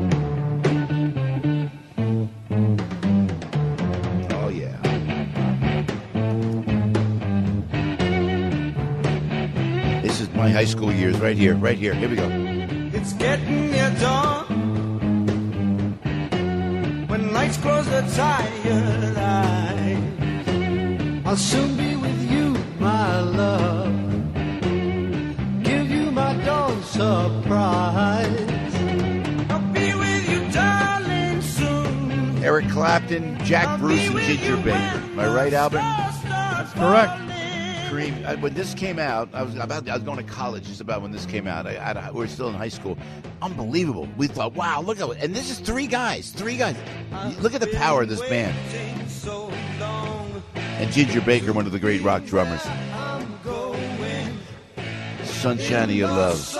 My high school years right here. Here we go. It's getting near dawn when nights close their tired eyes. I'll soon be with you, my love. Give you my dawn surprise. I'll be with you, darling, soon. Eric Clapton, Jack Bruce, and Ginger Baker. Am I right, Albert? That's correct. When this came out, I was going to college just about when this came out. We were still in high school. Unbelievable. We thought, wow, look at it. And this is three guys. Look at the power of this band. And Ginger Baker, one of the great rock drummers. Sunshine of Your Love.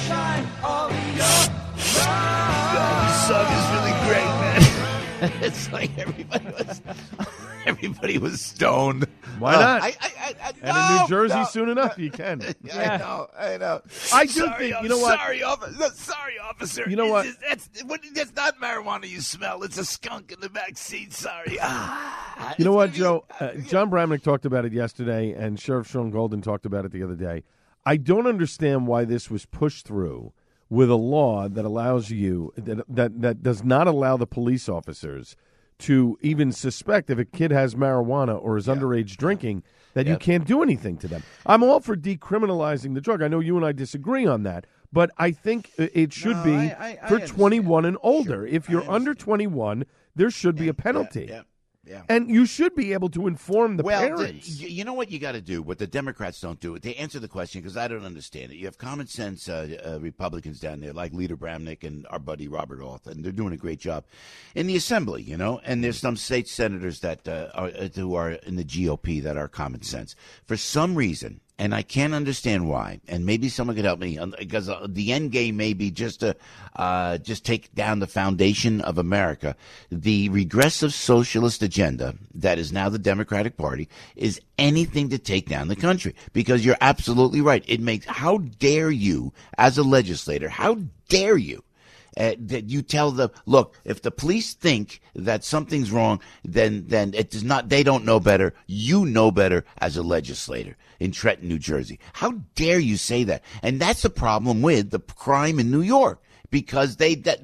God, this song is really great, man. It's like everybody was stoned. Why not? In New Jersey, soon enough, you can. Yeah. I know. I do think, you know what? Sorry, officer. You know what? That's not marijuana you smell. It's a skunk in the back seat. Sorry. You know what, Joe? John Bramnick talked about it yesterday, and Sheriff Sean Golden talked about it the other day. I don't understand why this was pushed through with a law that allows you that does not allow the police officers to even suspect if a kid has marijuana or is underage drinking that you can't do anything to them. I'm all for decriminalizing the drug. I know you and I disagree on that, but I think it should be for 21 and older. If you're under 21, there should be a penalty. Yeah. And you should be able to inform the parents. You know what you got to do, what the Democrats don't do? They answer the question because I don't understand it. You have common sense Republicans down there like Leader Bramnick and our buddy Robert Auth, and they're doing a great job in the Assembly, you know. And there's some state senators that who are in the GOP that are common sense. For some reason, and I can't understand why, and maybe someone could help me, because the end game may be just to just take down the foundation of America. The regressive socialist agenda that is now the Democratic Party is anything to take down the country, because you're absolutely right. It makes, how dare you as a legislator, how dare you that you tell them, look, if the police think that something's wrong, then it does not. They don't know better. You know better as a legislator in Trenton, New Jersey. How dare you say that? And that's the problem with the crime in New York, because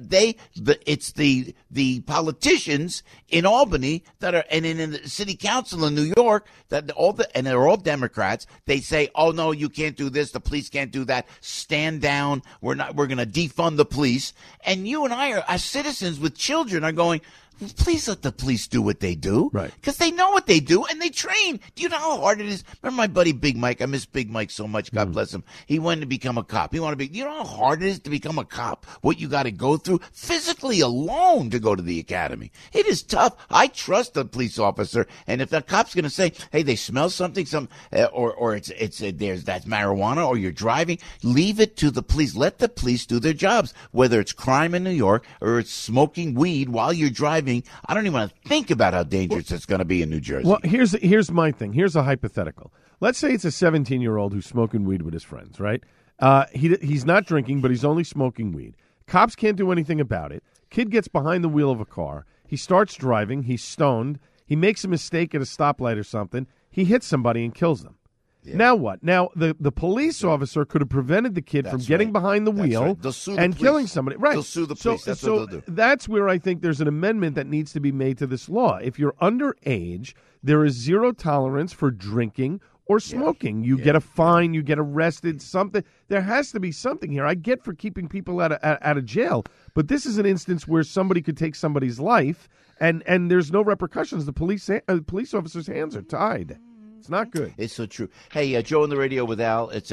it's the politicians in Albany that are, and in the city council in New York, that they're all Democrats. They say, oh no, you can't do this. The police can't do that. Stand down. We're going to defund the police. And you and I are, as citizens with children, are going, please let the police do what they do. Right. Because they know what they do and they train. Do you know how hard it is? Remember my buddy Big Mike? I miss Big Mike so much. God bless him. He wanted to become a cop. You know how hard it is to become a cop? What you got to go through physically alone to go to the academy. It is tough. I trust the police officer. And if the cop's going to say, hey, they smell something, or that's marijuana, or you're driving, leave it to the police. Let the police do their jobs. Whether it's crime in New York or it's smoking weed while you're driving, I don't even want to think about how dangerous it's going to be in New Jersey. Well, here's my thing. Here's a hypothetical. Let's say it's a 17-year-old who's smoking weed with his friends, right? He's not drinking, but he's only smoking weed. Cops can't do anything about it. Kid gets behind the wheel of a car. He starts driving. He's stoned. He makes a mistake at a stoplight or something. He hits somebody and kills them. Yeah. Now what? Now, the police officer could have prevented the kid from getting behind the wheel and killing somebody. Right. They'll sue the police. That's what they'll do. That's where I think there's an amendment that needs to be made to this law. If you're underage, there is zero tolerance for drinking or smoking. You get a fine. You get arrested. Something. There has to be something here. I get for keeping people out of jail, but this is an instance where somebody could take somebody's life, and there's no repercussions. The police officer's hands are tied. It's not good. It's so true. Hey, Joe on the radio with Al. It's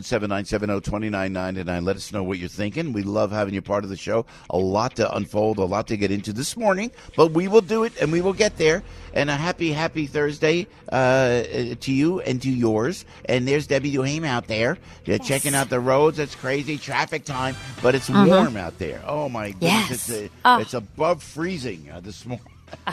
877-970-2999. Let us know what you're thinking. We love having you part of the show. A lot to unfold, a lot to get into this morning, but we will do it, and we will get there. And a happy Thursday to you and to yours. And there's Debbie Duhame out there checking out the roads. It's crazy traffic time, but it's warm out there. Oh, my goodness. It's above freezing this morning.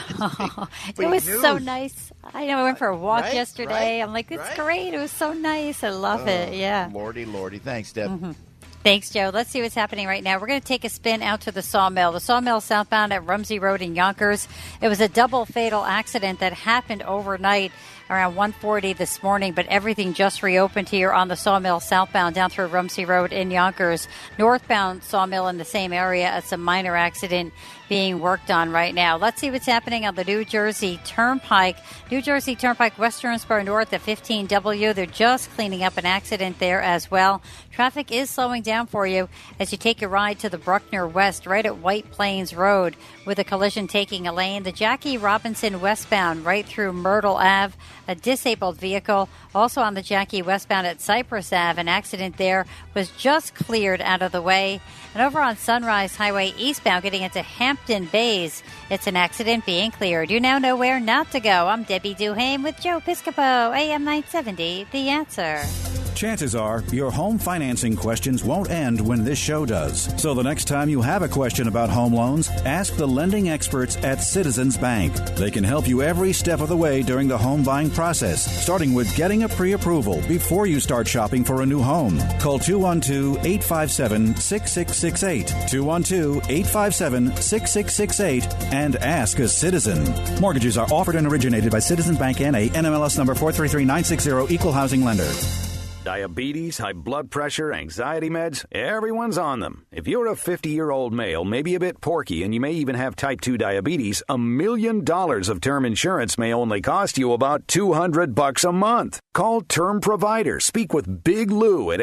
It was so nice. I know I went for a walk yesterday. I'm like, it's great. It was so nice. I love it. Yeah. Lordy. Thanks, Deb. Mm-hmm. Thanks, Joe. Let's see what's happening right now. We're going to take a spin out to the Sawmill. The Sawmill southbound at Rumsey Road in Yonkers. It was a double fatal accident that happened overnight around 1:40 this morning, but everything just reopened here on the Sawmill southbound down through Rumsey Road in Yonkers. Northbound Sawmill in the same area. It's a minor accident being worked on right now. Let's see what's happening on the New Jersey Turnpike. New Jersey Turnpike, Western Spur North at 15W. They're just cleaning up an accident there as well. Traffic is slowing down for you as you take a ride to the Bruckner West right at White Plains Road with a collision taking a lane. The Jackie Robinson westbound right through Myrtle Ave. A disabled vehicle also on the Jackie westbound at Cypress Ave. An accident there was just cleared out of the way. And over on Sunrise Highway eastbound getting into Hampton Bays, it's an accident being cleared. You now know where not to go. I'm Debbie Duhame with Joe Piscopo, AM 970, The Answer. Chances are your home financing questions won't end when this show does. So the next time you have a question about home loans, ask the lending experts at Citizens Bank. They can help you every step of the way during the home buying process, starting with getting a pre-approval before you start shopping for a new home. Call 212-857-6668, 212-857-6668, and ask a citizen. Mortgages are offered and originated by Citizens Bank N.A., NMLS number 433960, Equal Housing Lender. Diabetes, high blood pressure, anxiety meds, everyone's on them. If you're a 50-year-old male, maybe a bit porky, and you may even have type 2 diabetes, $1 million of term insurance may only cost you about $200 a month. Call Term Provider. Speak with Big Lou at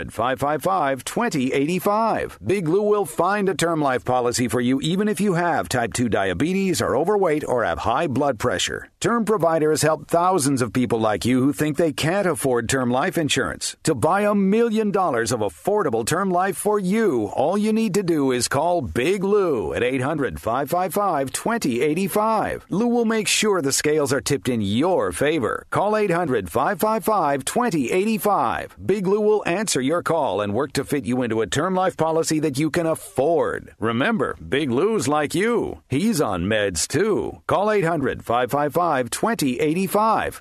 800-555-2085. Big Lou will find a term life policy for you even if you have type 2 diabetes, are overweight, or have high blood pressure. Term Provider has helped thousands of people like you who think they can't afford term life insurance. To buy $1 million of affordable term life for you, all you need to do is call Big Lou at 800-555-2085. Lou will make sure the scales are tipped in your favor. Call 800-555-2085. Big Lou will answer your call and work to fit you into a term life policy that you can afford. Remember, Big Lou's like you. He's on meds too. Call 800-555-2085.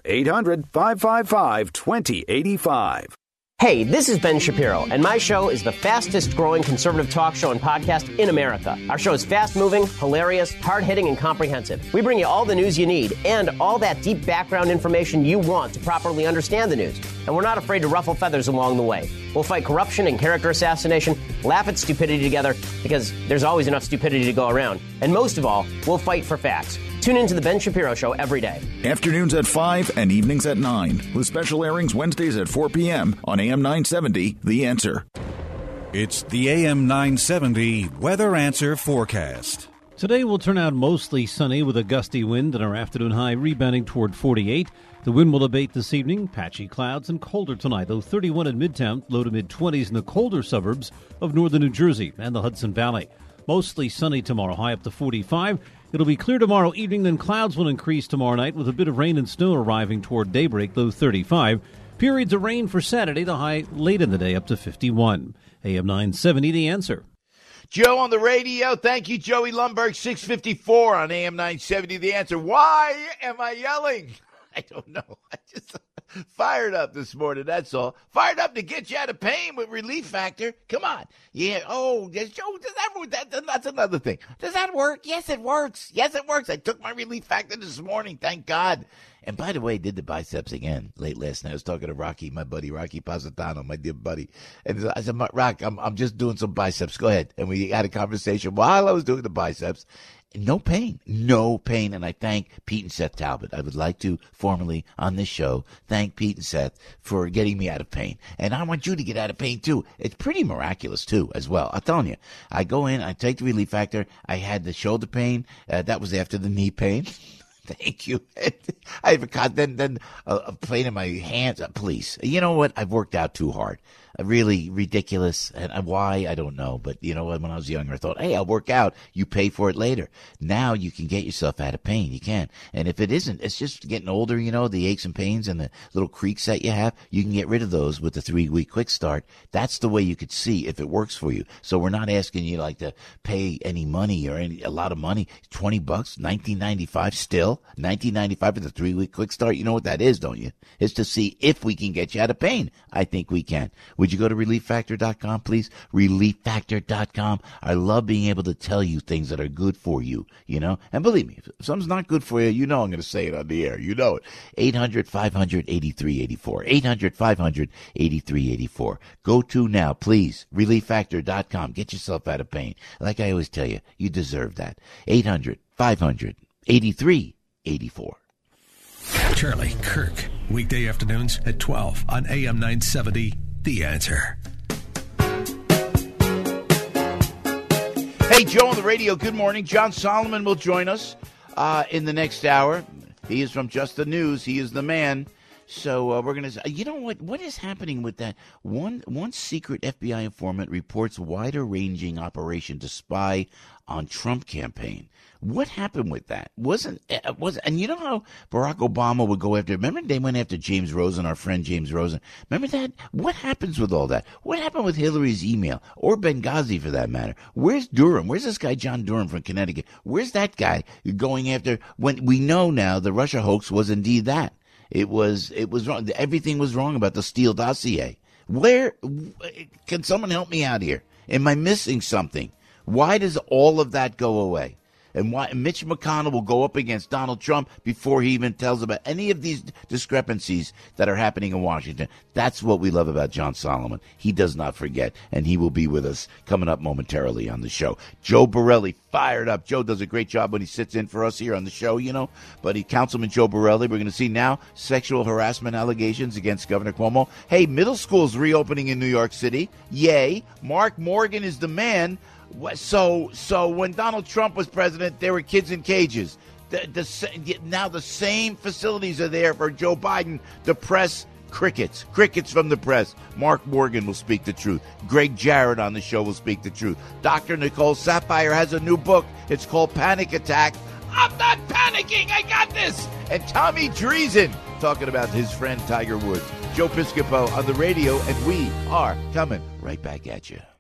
800-555-2085. Hey, this is Ben Shapiro, and my show is the fastest growing conservative talk show and podcast in America. Our show is fast moving, hilarious, hard hitting, and comprehensive. We bring you all the news you need and all that deep background information you want to properly understand the news. And we're not afraid to ruffle feathers along the way. We'll fight corruption and character assassination, laugh at stupidity together, because there's always enough stupidity to go around. And most of all, we'll fight for facts. Tune in to The Ben Shapiro Show every day. Afternoons at 5 and evenings at 9, with special airings Wednesdays at 4 p.m. on AM 970, The Answer. It's the AM 970 Weather Answer Forecast. Today will turn out mostly sunny with a gusty wind and our afternoon high rebounding toward 48. The wind will abate this evening, patchy clouds and colder tonight, though 31 in Midtown, low to mid-20s in the colder suburbs of northern New Jersey and the Hudson Valley. Mostly sunny tomorrow, high up to 45. It'll be clear tomorrow evening, then clouds will increase tomorrow night with a bit of rain and snow arriving toward daybreak, low 35. Periods of rain for Saturday, the high late in the day up to 51. AM 970, The Answer. Joe on the radio. Thank you, Joey Lundberg, 654 on AM 970, The Answer. Why am I yelling? I don't know. I just fired up this morning, that's all. Fired up to get you out of pain with Relief Factor. Come on. Yeah. Oh, Joe, does that work? That's another thing. Does that work? Yes, it works. Yes, it works. I took my Relief Factor this morning. Thank God. And by the way, did the biceps again late last night. I was talking to Rocky, my buddy, Rocky Positano, my dear buddy. And I said, Rock, I'm just doing some biceps. Go ahead. And we had a conversation while I was doing the biceps. No pain. And I thank Pete and Seth Talbot. I would like to formally on this show thank Pete and Seth for getting me out of pain. And I want you to get out of pain too. It's pretty miraculous too as well. I'm telling you, I go in, I take the Relief Factor. I had the shoulder pain. That was after the knee pain. Thank you. I have a pain in my hands. Please. You know what? I've worked out too hard. Really ridiculous. And why? I don't know. But you know what? When I was younger, I thought, hey, I'll work out. You pay for it later. Now you can get yourself out of pain. You can. And if it isn't, it's just getting older, you know, the aches and pains and the little creaks that you have, you can get rid of those with the 3-week quick start. That's the way you could see if it works for you. So we're not asking you like to pay any money or a lot of money. $20, $19.95 still. $19.95 for the 3-week quick start. You know what that is, don't you? It's to see if we can get you out of pain. I think we can. Would you go to ReliefFactor.com, please? ReliefFactor.com. I love being able to tell you things that are good for you, you know? And believe me, if something's not good for you, you know I'm going to say it on the air. You know it. 800-500-8384. 800-500-8384. Go to now, please. ReliefFactor.com. Get yourself out of pain. Like I always tell you, you deserve that. 800-500-8384. Charlie Kirk, weekday afternoons at 12 on AM 970, The Answer. Hey, Joe on the radio, good morning. John Solomon will join us in the next hour. He is from Just the News. He is the man. So we're going to, you know what is happening with that? One secret FBI informant reports wider-ranging operation to spy on Trump campaign. What happened with that? And you know how Barack Obama would go after, remember they went after James Rosen, our friend James Rosen? Remember that? What happens with all that? What happened with Hillary's email? Or Benghazi for that matter? Where's Durham? Where's this guy John Durham from Connecticut? Where's that guy going after, when we know now the Russia hoax was indeed that? It was wrong. Everything was wrong about the Steele dossier. Where can someone help me out here? Am I missing something? Why does all of that go away? and why Mitch McConnell will go up against Donald Trump before he even tells about any of these discrepancies that are happening in Washington. That's what we love about John Solomon. He does not forget, and he will be with us coming up momentarily on the show. Joe Borelli, fired up. Joe does a great job when he sits in for us here on the show, but Councilman Joe Borelli, we're going to see now sexual harassment allegations against Governor Cuomo. Hey, middle school's reopening in New York City. Yay. Mark Morgan is the man. So when Donald Trump was president, there were kids in cages. Now the same facilities are there for Joe Biden. The press, crickets from the press. Mark Morgan will speak the truth. Greg Jarrett on the show will speak the truth. Dr. Nicole Saphier has a new book. It's called Panic Attack. I'm not panicking. I got this. And Tommy Dreesen talking about his friend Tiger Woods. Joe Piscopo on the radio, and we are coming right back at you.